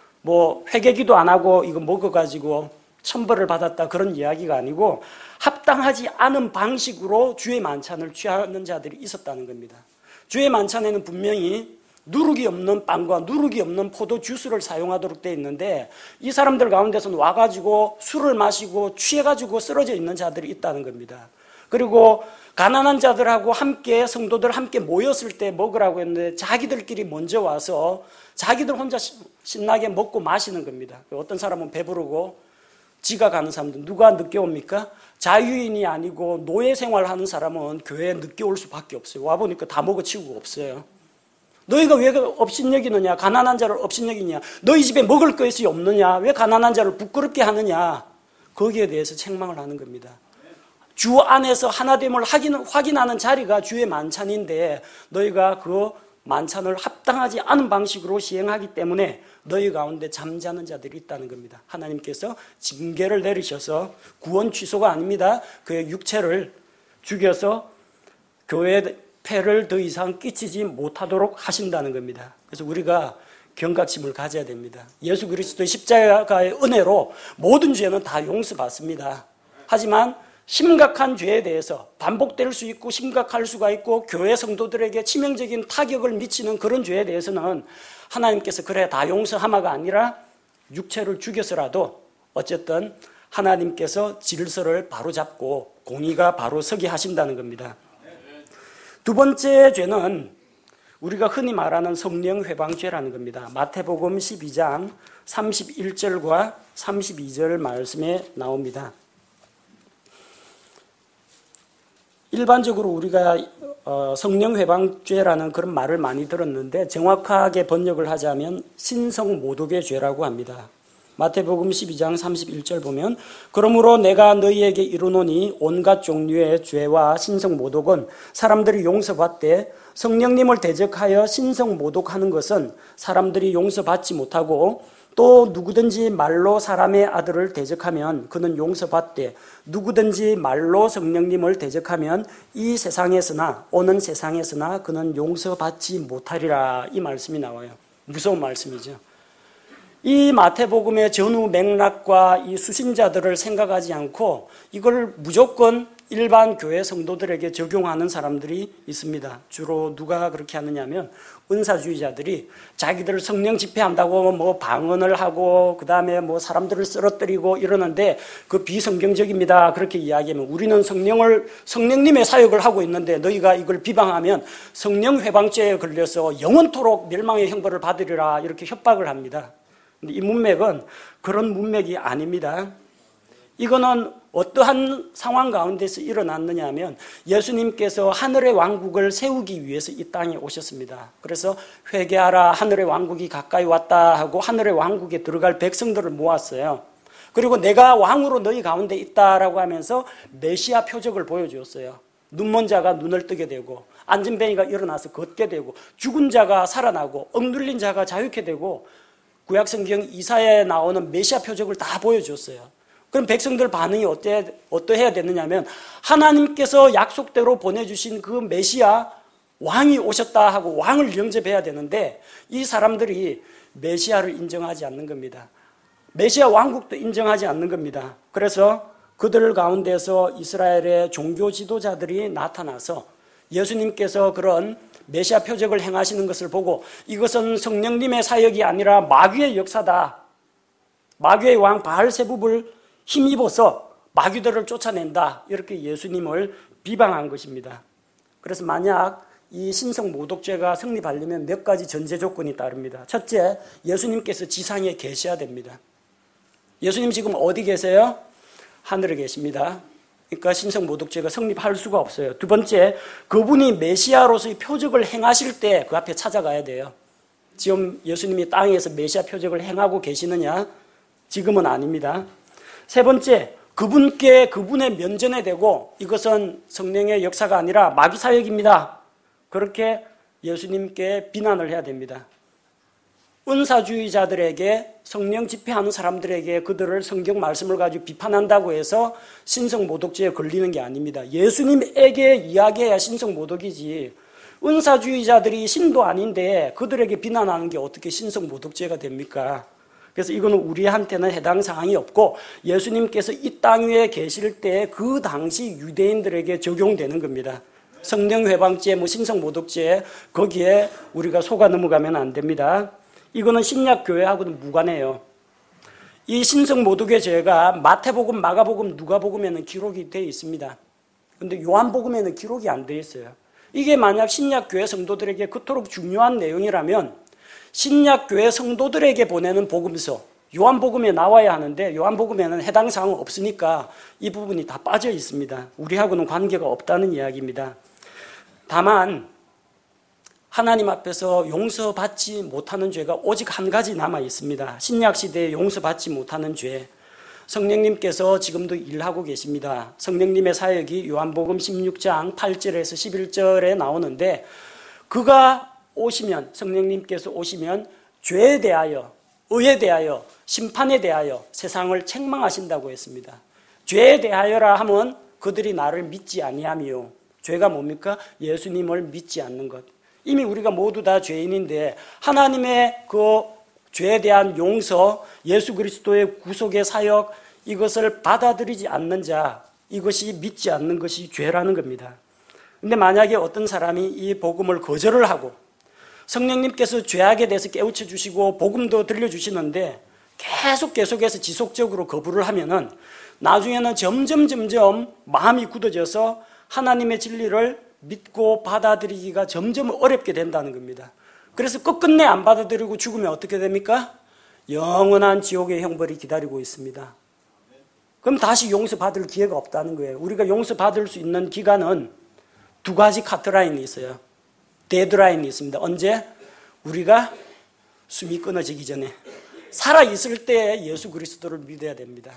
회개기도 안 하고 이거 먹어가지고 천벌을 받았다 그런 이야기가 아니고 합당하지 않은 방식으로 주의 만찬을 취하는 자들이 있었다는 겁니다. 주의 만찬에는 분명히 누룩이 없는 빵과 누룩이 없는 포도 주스를 사용하도록 되어 있는데 이 사람들 가운데서는 와가지고 술을 마시고 취해가지고 쓰러져 있는 자들이 있다는 겁니다. 그리고 가난한 자들하고 함께 성도들 함께 모였을 때 먹으라고 했는데 자기들끼리 먼저 와서 자기들 혼자 신나게 먹고 마시는 겁니다. 어떤 사람은 배부르고 지각하는 사람들 누가 늦게 옵니까? 자유인이 아니고 노예 생활하는 사람은 교회에 늦게 올 수밖에 없어요. 와보니까 다 먹어치우고 없어요. 너희가 왜 업신여기느냐? 가난한 자를 업신여기냐? 너희 집에 먹을 것이 없느냐? 왜 가난한 자를 부끄럽게 하느냐? 거기에 대해서 책망을 하는 겁니다. 주 안에서 하나됨을 확인하는 자리가 주의 만찬인데 너희가 그 만찬을 합당하지 않은 방식으로 시행하기 때문에 너희 가운데 잠자는 자들이 있다는 겁니다. 하나님께서 징계를 내리셔서 구원 취소가 아닙니다. 그의 육체를 죽여서 교회에 폐를 더 이상 끼치지 못하도록 하신다는 겁니다. 그래서 우리가 경각심을 가져야 됩니다. 예수 그리스도의 십자가의 은혜로 모든 죄는 다 용서받습니다. 하지만 심각한 죄에 대해서 반복될 수 있고 심각할 수가 있고 교회 성도들에게 치명적인 타격을 미치는 그런 죄에 대해서는 하나님께서 그래 다 용서하마가 아니라 육체를 죽여서라도 어쨌든 하나님께서 질서를 바로잡고 공의가 바로 서게 하신다는 겁니다. 두 번째 죄는 우리가 흔히 말하는 성령 회방죄라는 겁니다. 마태복음 12장 31절과 32절 말씀에 나옵니다. 일반적으로 우리가 성령 회방죄라는 그런 말을 많이 들었는데 정확하게 번역을 하자면 신성모독의 죄라고 합니다. 마태복음 12장 31절 보면 그러므로 내가 너희에게 이르노니 온갖 종류의 죄와 신성모독은 사람들이 용서받되 성령님을 대적하여 신성모독하는 것은 사람들이 용서받지 못하고 또 누구든지 말로 사람의 아들을 대적하면 그는 용서받되 누구든지 말로 성령님을 대적하면 이 세상에서나 오는 세상에서나 그는 용서받지 못하리라 이 말씀이 나와요. 무서운 말씀이죠. 이 마태복음의 전후 맥락과 이 수신자들을 생각하지 않고 이걸 무조건 일반 교회 성도들에게 적용하는 사람들이 있습니다. 주로 누가 그렇게 하느냐면 은사주의자들이 자기들 성령 집회한다고 뭐 방언을 하고 그다음에 뭐 사람들을 쓰러뜨리고 이러는데 그 비성경적입니다. 그렇게 이야기하면 우리는 성령님의 사역을 하고 있는데 너희가 이걸 비방하면 성령 회방죄에 걸려서 영원토록 멸망의 형벌을 받으리라 이렇게 협박을 합니다. 근데 이 문맥은 그런 문맥이 아닙니다. 이거는 어떠한 상황 가운데서 일어났느냐 하면 예수님께서 하늘의 왕국을 세우기 위해서 이 땅에 오셨습니다. 그래서 회개하라 하늘의 왕국이 가까이 왔다 하고 하늘의 왕국에 들어갈 백성들을 모았어요. 그리고 내가 왕으로 너희 가운데 있다라고 하면서 메시아 표적을 보여주었어요. 눈먼 자가 눈을 뜨게 되고 안진뱅이가 일어나서 걷게 되고 죽은 자가 살아나고 억눌린 자가 자유케 되고 구약성경 이사야에 나오는 메시아 표적을 다 보여주었어요. 그럼 백성들 반응이 어떠해야 됐느냐면 하나님께서 약속대로 보내주신 그 메시아 왕이 오셨다 하고 왕을 영접해야 되는데 이 사람들이 메시아를 인정하지 않는 겁니다. 메시아 왕국도 인정하지 않는 겁니다. 그래서 그들 가운데서 이스라엘의 종교 지도자들이 나타나서 예수님께서 그런 메시아 표적을 행하시는 것을 보고 이것은 성령님의 사역이 아니라 마귀의 역사다. 마귀의 왕 바알세붑을 힘입어서 마귀들을 쫓아낸다. 이렇게 예수님을 비방한 것입니다. 그래서 만약 이 신성모독죄가 성립하려면 몇 가지 전제 조건이 따릅니다. 첫째, 예수님께서 지상에 계셔야 됩니다. 예수님 지금 어디 계세요? 하늘에 계십니다. 그러니까 신성모독죄가 성립할 수가 없어요. 두 번째, 그분이 메시아로서의 표적을 행하실 때 그 앞에 찾아가야 돼요. 지금 예수님이 땅에서 메시아 표적을 행하고 계시느냐? 지금은 아닙니다. 세 번째, 그분의 면전에 대고 이것은 성령의 역사가 아니라 마귀 사역입니다. 그렇게 예수님께 비난을 해야 됩니다. 은사주의자들에게 성령 집회하는 사람들에게 그들을 성경 말씀을 가지고 비판한다고 해서 신성모독죄에 걸리는 게 아닙니다. 예수님에게 이야기해야 신성모독이지 은사주의자들이 신도 아닌데 그들에게 비난하는 게 어떻게 신성모독죄가 됩니까? 그래서 이거는 우리한테는 해당 사항이 없고 예수님께서 이 땅 위에 계실 때 그 당시 유대인들에게 적용되는 겁니다. 성령 회방죄, 신성모독죄 거기에 우리가 속아 넘어가면 안 됩니다. 이거는 신약교회하고는 무관해요. 이 신성모독의 죄가 마태복음, 마가복음, 누가복음에는 기록이 되어 있습니다. 그런데 요한복음에는 기록이 안 되어 있어요. 이게 만약 신약교회 성도들에게 그토록 중요한 내용이라면 신약교회 성도들에게 보내는 복음서, 요한복음에 나와야 하는데 요한복음에는 해당 사항은 없으니까 이 부분이 다 빠져 있습니다. 우리하고는 관계가 없다는 이야기입니다. 다만 하나님 앞에서 용서받지 못하는 죄가 오직 한 가지 남아 있습니다. 신약시대에 용서받지 못하는 죄. 성령님께서 지금도 일하고 계십니다. 성령님의 사역이 요한복음 16장 8절에서 11절에 나오는데 그가 오시면, 성령님께서 오시면 죄에 대하여, 의에 대하여, 심판에 대하여 세상을 책망하신다고 했습니다. 죄에 대하여라 하면 그들이 나를 믿지 아니하며, 죄가 뭡니까? 예수님을 믿지 않는 것. 이미 우리가 모두 다 죄인인데 하나님의 그 죄에 대한 용서, 예수 그리스도의 구속의 사역, 이것을 받아들이지 않는 자, 이것이 믿지 않는 것이 죄라는 겁니다. 근데 만약에 어떤 사람이 이 복음을 거절을 하고 성령님께서 죄악에 대해서 깨우쳐 주시고 복음도 들려주시는데 계속해서 지속적으로 거부를 하면은 나중에는 점점 마음이 굳어져서 하나님의 진리를 믿고 받아들이기가 점점 어렵게 된다는 겁니다. 그래서 끝끝내 안 받아들이고 죽으면 어떻게 됩니까? 영원한 지옥의 형벌이 기다리고 있습니다. 그럼 다시 용서받을 기회가 없다는 거예요. 우리가 용서받을 수 있는 기간은 두 가지 카트라인이 있어요. 데드라인이 있습니다. 언제? 우리가 숨이 끊어지기 전에. 살아있을 때 예수 그리스도를 믿어야 됩니다.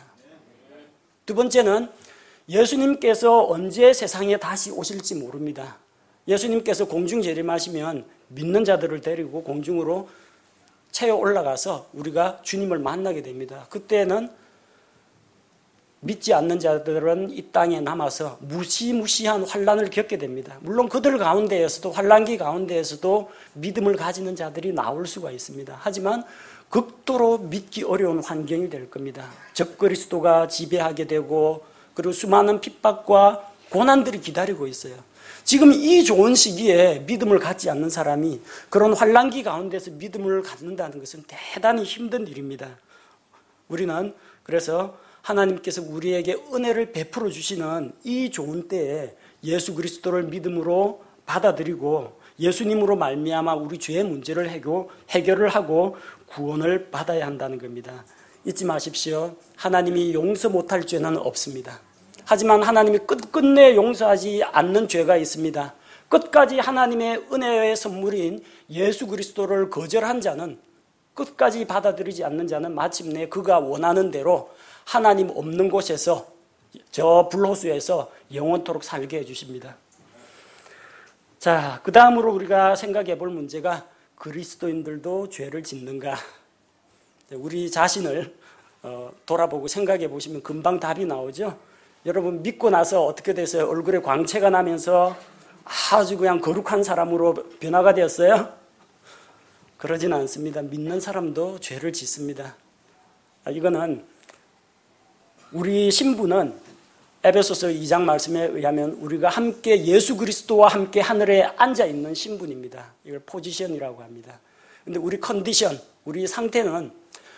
두 번째는 예수님께서 언제 세상에 다시 오실지 모릅니다. 예수님께서 공중 재림하시면 믿는 자들을 데리고 공중으로 채워 올라가서 우리가 주님을 만나게 됩니다. 그때는 믿지 않는 자들은 이 땅에 남아서 무시무시한 환난을 겪게 됩니다. 물론 그들 가운데에서도 환난기 가운데에서도 믿음을 가지는 자들이 나올 수가 있습니다. 하지만 극도로 믿기 어려운 환경이 될 겁니다. 적그리스도가 지배하게 되고 그리고 수많은 핍박과 고난들이 기다리고 있어요. 지금 이 좋은 시기에 믿음을 갖지 않는 사람이 그런 환난기 가운데서 믿음을 갖는다는 것은 대단히 힘든 일입니다. 우리는 그래서 하나님께서 우리에게 은혜를 베풀어 주시는 이 좋은 때에 예수 그리스도를 믿음으로 받아들이고 예수님으로 말미암아 우리 죄의 문제를 해결을 하고 구원을 받아야 한다는 겁니다. 잊지 마십시오. 하나님이 용서 못할 죄는 없습니다. 하지만 하나님이 끝끝내 용서하지 않는 죄가 있습니다. 끝까지 하나님의 은혜의 선물인 예수 그리스도를 거절한 자는, 끝까지 받아들이지 않는 자는 마침내 그가 원하는 대로 하나님 없는 곳에서, 저 불호수에서 영원토록 살게 해주십니다. 자, 그 다음으로 우리가 생각해 볼 문제가 그리스도인들도 죄를 짓는가? 우리 자신을 돌아보고 생각해 보시면 금방 답이 나오죠. 여러분 믿고 나서 어떻게 됐어요? 얼굴에 광채가 나면서 아주 그냥 거룩한 사람으로 변화가 되었어요? 그러진 않습니다. 믿는 사람도 죄를 짓습니다. 이거는 우리 신분은 에베소서 2장 말씀에 의하면 우리가 함께 예수 그리스도와 함께 하늘에 앉아 있는 신분입니다. 이걸 포지션이라고 합니다. 근데 우리 컨디션, 우리 상태는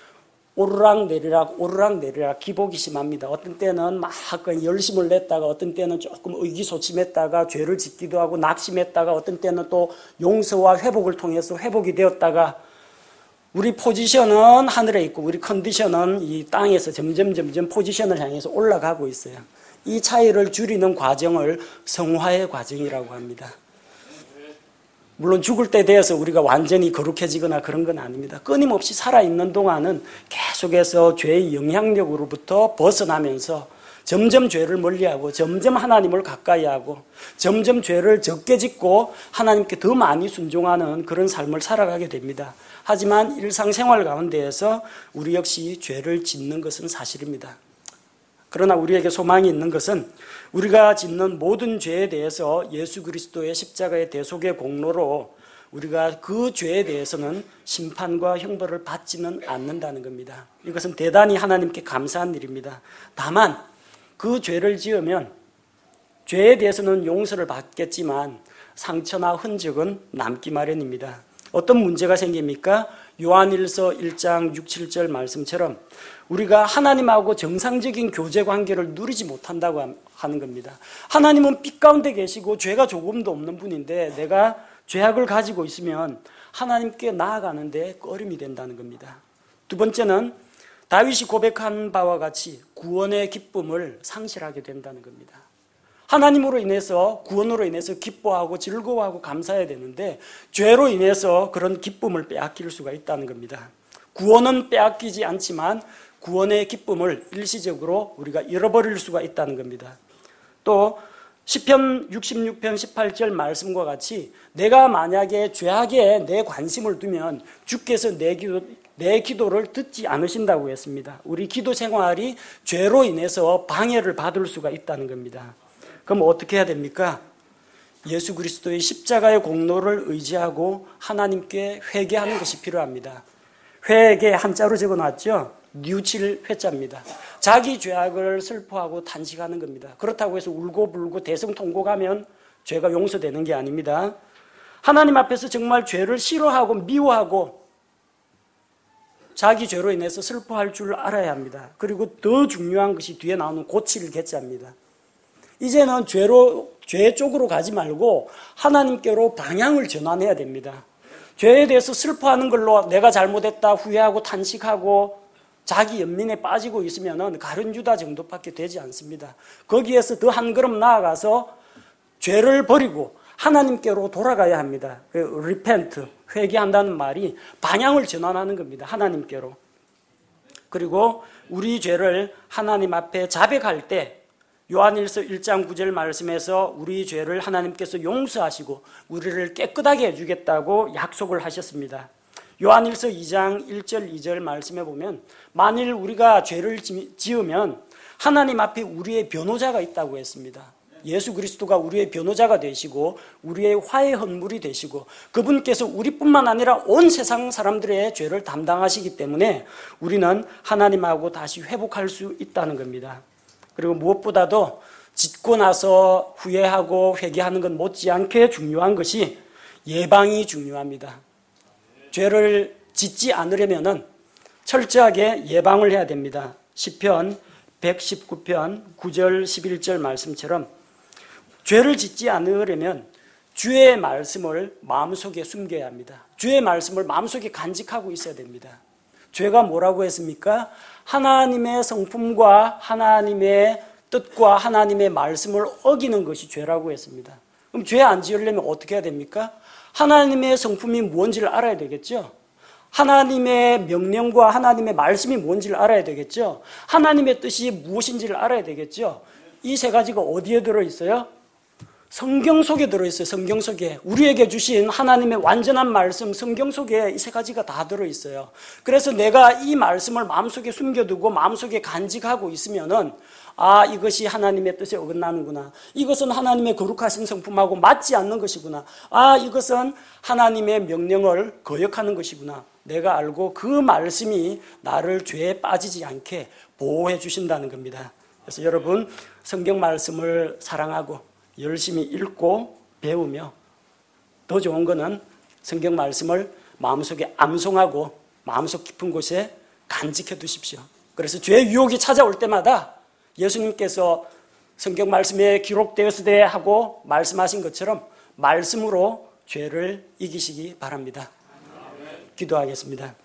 오르락내리락 기복이 심합니다. 어떤 때는 막 열심을 냈다가 어떤 때는 조금 의기소침했다가 죄를 짓기도 하고 낙심했다가 어떤 때는 또 용서와 회복을 통해서 회복이 되었다가 우리 포지션은 하늘에 있고 우리 컨디션은 이 땅에서 점점 포지션을 향해서 올라가고 있어요. 이 차이를 줄이는 과정을 성화의 과정이라고 합니다. 물론 죽을 때 되어서 우리가 완전히 거룩해지거나 그런 건 아닙니다. 끊임없이 살아있는 동안은 계속해서 죄의 영향력으로부터 벗어나면서 점점 죄를 멀리하고 점점 하나님을 가까이 하고 점점 죄를 적게 짓고 하나님께 더 많이 순종하는 그런 삶을 살아가게 됩니다. 하지만 일상생활 가운데에서 우리 역시 죄를 짓는 것은 사실입니다. 그러나 우리에게 소망이 있는 것은 우리가 짓는 모든 죄에 대해서 예수 그리스도의 십자가의 대속의 공로로 우리가 그 죄에 대해서는 심판과 형벌을 받지는 않는다는 겁니다. 이것은 대단히 하나님께 감사한 일입니다. 다만 그 죄를 지으면 죄에 대해서는 용서를 받겠지만 상처나 흔적은 남기 마련입니다. 어떤 문제가 생깁니까? 요한일서 1장 6, 7절 말씀처럼 우리가 하나님하고 정상적인 교제 관계를 누리지 못한다고 하는 겁니다. 하나님은 빛 가운데 계시고 죄가 조금도 없는 분인데 내가 죄악을 가지고 있으면 하나님께 나아가는데 꺼림이 된다는 겁니다. 두 번째는 다윗이 고백한 바와 같이 구원의 기쁨을 상실하게 된다는 겁니다. 하나님으로 인해서 구원으로 인해서 기뻐하고 즐거워하고 감사해야 되는데 죄로 인해서 그런 기쁨을 빼앗길 수가 있다는 겁니다. 구원은 빼앗기지 않지만 구원의 기쁨을 일시적으로 우리가 잃어버릴 수가 있다는 겁니다. 또 시편 66편 18절 말씀과 같이 내가 만약에 죄악에 내 관심을 두면 주께서 내 기도를 듣지 않으신다고 했습니다. 우리 기도 생활이 죄로 인해서 방해를 받을 수가 있다는 겁니다. 그럼 어떻게 해야 됩니까? 예수 그리스도의 십자가의 공로를 의지하고 하나님께 회개하는 것이 필요합니다. 회개 한자로 적어놨죠? 뉘우칠 회자입니다. 자기 죄악을 슬퍼하고 탄식하는 겁니다. 그렇다고 해서 울고불고 대성통곡하면 죄가 용서되는 게 아닙니다. 하나님 앞에서 정말 죄를 싫어하고 미워하고 자기 죄로 인해서 슬퍼할 줄 알아야 합니다. 그리고 더 중요한 것이 뒤에 나오는 고칠 개자입니다. 이제는 죄 쪽으로 가지 말고 하나님께로 방향을 전환해야 됩니다. 죄에 대해서 슬퍼하는 걸로 내가 잘못했다 후회하고 탄식하고 자기 연민에 빠지고 있으면 가룟 유다 정도밖에 되지 않습니다. 거기에서 더 한 걸음 나아가서 죄를 버리고 하나님께로 돌아가야 합니다. repent, 회개한다는 말이 방향을 전환하는 겁니다. 하나님께로. 그리고 우리 죄를 하나님 앞에 자백할 때 요한일서 1장 9절 말씀에서 우리 죄를 하나님께서 용서하시고 우리를 깨끗하게 해주겠다고 약속을 하셨습니다. 요한일서 2장 1절 2절 말씀에 보면 만일 우리가 죄를 지으면 하나님 앞에 우리의 변호자가 있다고 했습니다. 예수 그리스도가 우리의 변호자가 되시고 우리의 화해 헌물이 되시고 그분께서 우리뿐만 아니라 온 세상 사람들의 죄를 담당하시기 때문에 우리는 하나님하고 다시 회복할 수 있다는 겁니다. 그리고 무엇보다도 짓고 나서 후회하고 회개하는 건 못지않게 중요한 것이 예방이 중요합니다. 죄를 짓지 않으려면 철저하게 예방을 해야 됩니다. 시편 119편 9절 11절 말씀처럼 죄를 짓지 않으려면 주의 말씀을 마음속에 숨겨야 합니다. 주의 말씀을 마음속에 간직하고 있어야 됩니다. 죄가 뭐라고 했습니까? 하나님의 성품과 하나님의 뜻과 하나님의 말씀을 어기는 것이 죄라고 했습니다. 그럼 죄 안 지으려면 어떻게 해야 됩니까? 하나님의 성품이 뭔지를 알아야 되겠죠. 하나님의 명령과 하나님의 말씀이 뭔지를 알아야 되겠죠. 하나님의 뜻이 무엇인지를 알아야 되겠죠. 이 세 가지가 어디에 들어있어요? 성경 속에 들어있어요. 성경 속에. 우리에게 주신 하나님의 완전한 말씀, 성경 속에 이 세 가지가 다 들어있어요. 그래서 내가 이 말씀을 마음속에 숨겨두고 마음속에 간직하고 있으면은 이것이 하나님의 뜻에 어긋나는구나. 이것은 하나님의 거룩하신 성품하고 맞지 않는 것이구나. 이것은 하나님의 명령을 거역하는 것이구나. 내가 알고 그 말씀이 나를 죄에 빠지지 않게 보호해 주신다는 겁니다. 그래서 여러분 성경 말씀을 사랑하고 열심히 읽고 배우며 더 좋은 거는 성경 말씀을 마음속에 암송하고 마음속 깊은 곳에 간직해 두십시오. 그래서 죄의 유혹이 찾아올 때마다 예수님께서 성경 말씀에 기록되었으되 하고 말씀하신 것처럼 말씀으로 죄를 이기시기 바랍니다. 기도하겠습니다.